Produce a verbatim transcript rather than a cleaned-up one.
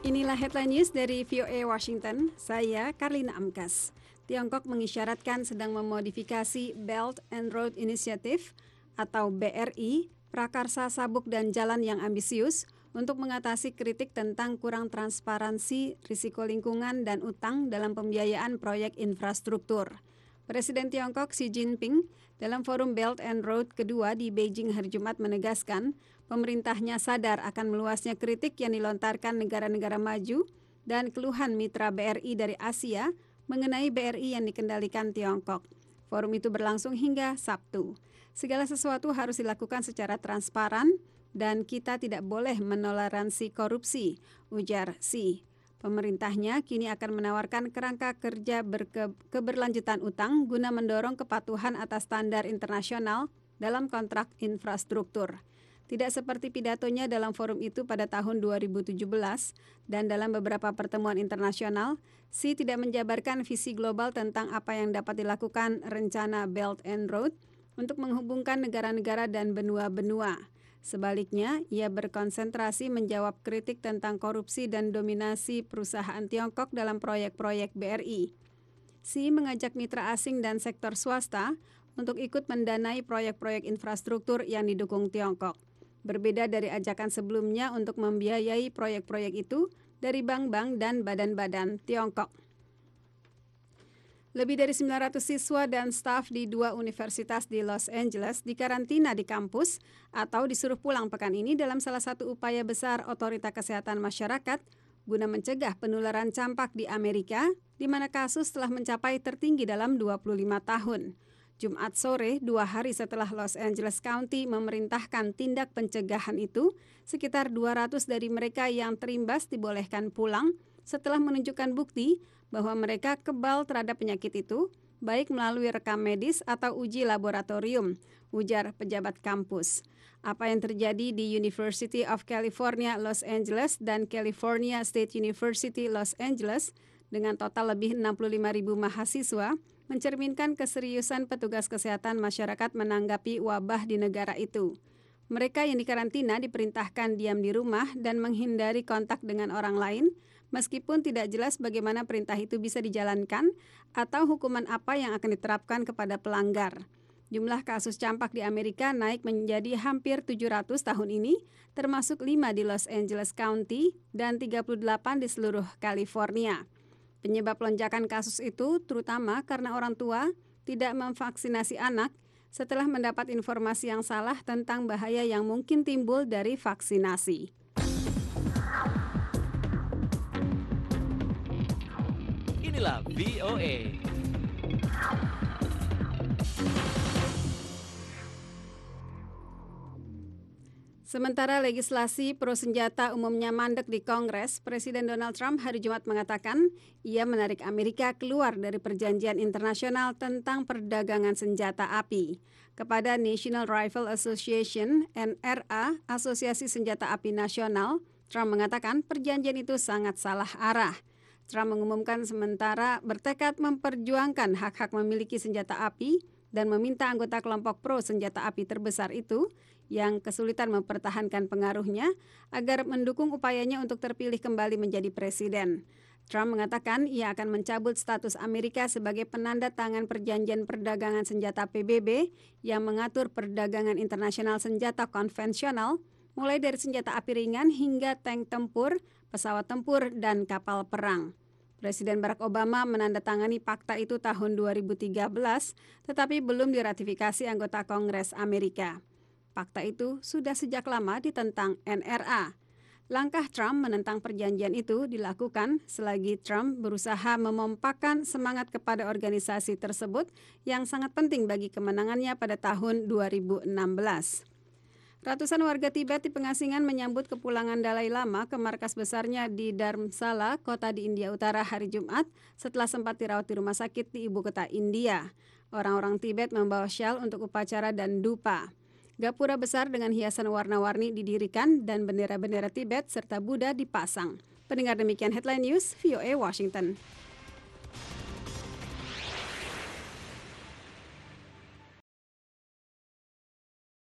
Inilah headline news dari V O A Washington, saya Karlina Amkas. Tiongkok mengisyaratkan sedang memodifikasi Belt and Road Initiative atau B R I, prakarsa sabuk dan jalan yang ambisius untuk mengatasi kritik tentang kurang transparansi, risiko lingkungan dan utang dalam pembiayaan proyek infrastruktur. Presiden Tiongkok Xi Jinping dalam forum Belt and Road kedua di Beijing hari Jumat menegaskan pemerintahnya sadar akan meluasnya kritik yang dilontarkan negara-negara maju dan keluhan mitra B R I dari Asia mengenai B R I yang dikendalikan Tiongkok. Forum itu berlangsung hingga Sabtu. Segala sesuatu harus dilakukan secara transparan dan kita tidak boleh menoleransi korupsi, ujar Xi. Pemerintahnya kini akan menawarkan kerangka kerja berke- keberlanjutan utang guna mendorong kepatuhan atas standar internasional dalam kontrak infrastruktur. Tidak seperti pidatonya dalam forum itu pada tahun dua ribu tujuh belas dan dalam beberapa pertemuan internasional, Xi tidak menjabarkan visi global tentang apa yang dapat dilakukan rencana Belt and Road untuk menghubungkan negara-negara dan benua-benua. Sebaliknya, ia berkonsentrasi menjawab kritik tentang korupsi dan dominasi perusahaan Tiongkok dalam proyek-proyek B R I. Xi mengajak mitra asing dan sektor swasta untuk ikut mendanai proyek-proyek infrastruktur yang didukung Tiongkok. Berbeda dari ajakan sebelumnya untuk membiayai proyek-proyek itu dari bank-bank dan badan-badan Tiongkok. Lebih dari sembilan ratus siswa dan staf di dua universitas di Los Angeles dikarantina di kampus atau disuruh pulang pekan ini dalam salah satu upaya besar Otorita Kesehatan Masyarakat guna mencegah penularan campak di Amerika, di mana kasus telah mencapai tertinggi dalam dua puluh lima tahun. Jumat sore, dua hari setelah Los Angeles County memerintahkan tindak pencegahan itu, sekitar dua ratus dari mereka yang terimbas dibolehkan pulang setelah menunjukkan bukti bahwa mereka kebal terhadap penyakit itu, baik melalui rekam medis atau uji laboratorium, ujar pejabat kampus. Apa yang terjadi di University of California, Los Angeles dan California State University, Los Angeles, dengan total lebih enam puluh lima ribu mahasiswa, mencerminkan keseriusan petugas kesehatan masyarakat menanggapi wabah di negara itu. Mereka yang dikarantina diperintahkan diam di rumah dan menghindari kontak dengan orang lain, meskipun tidak jelas bagaimana perintah itu bisa dijalankan atau hukuman apa yang akan diterapkan kepada pelanggar. Jumlah kasus campak di Amerika naik menjadi hampir tujuh ratus tahun ini, termasuk lima di Los Angeles County dan tiga puluh delapan di seluruh California. Penyebab lonjakan kasus itu terutama karena orang tua tidak memvaksinasi anak setelah mendapat informasi yang salah tentang bahaya yang mungkin timbul dari vaksinasi. Inilah V O A. Sementara legislasi pro senjata umumnya mandek di Kongres, Presiden Donald Trump hari Jumat mengatakan ia menarik Amerika keluar dari perjanjian internasional tentang perdagangan senjata api. Kepada National Rifle Association, N R A, Asosiasi Senjata Api Nasional, Trump mengatakan perjanjian itu sangat salah arah. Trump mengumumkan sementara bertekad memperjuangkan hak-hak memiliki senjata api dan meminta anggota kelompok pro senjata api terbesar itu yang kesulitan mempertahankan pengaruhnya agar mendukung upayanya untuk terpilih kembali menjadi presiden. Trump mengatakan ia akan mencabut status Amerika sebagai penanda tangan perjanjian perdagangan senjata P B B yang mengatur perdagangan internasional senjata konvensional, mulai dari senjata api ringan hingga tank tempur, pesawat tempur, dan kapal perang. Presiden Barack Obama menandatangani fakta itu tahun dua ribu tiga belas, tetapi belum diratifikasi anggota Kongres Amerika. Fakta itu sudah sejak lama ditentang N R A. Langkah Trump menentang perjanjian itu dilakukan selagi Trump berusaha memompakkan semangat kepada organisasi tersebut yang sangat penting bagi kemenangannya pada tahun dua ribu enam belas. Ratusan warga Tibet di pengasingan menyambut kepulangan Dalai Lama ke markas besarnya di Dharamsala, kota di India Utara hari Jumat, setelah sempat dirawat di rumah sakit di ibu kota India. Orang-orang Tibet membawa syal untuk upacara dan dupa. Gapura besar dengan hiasan warna-warni didirikan dan bendera-bendera Tibet serta Buddha dipasang. Pendengar demikian headline news V O A Washington.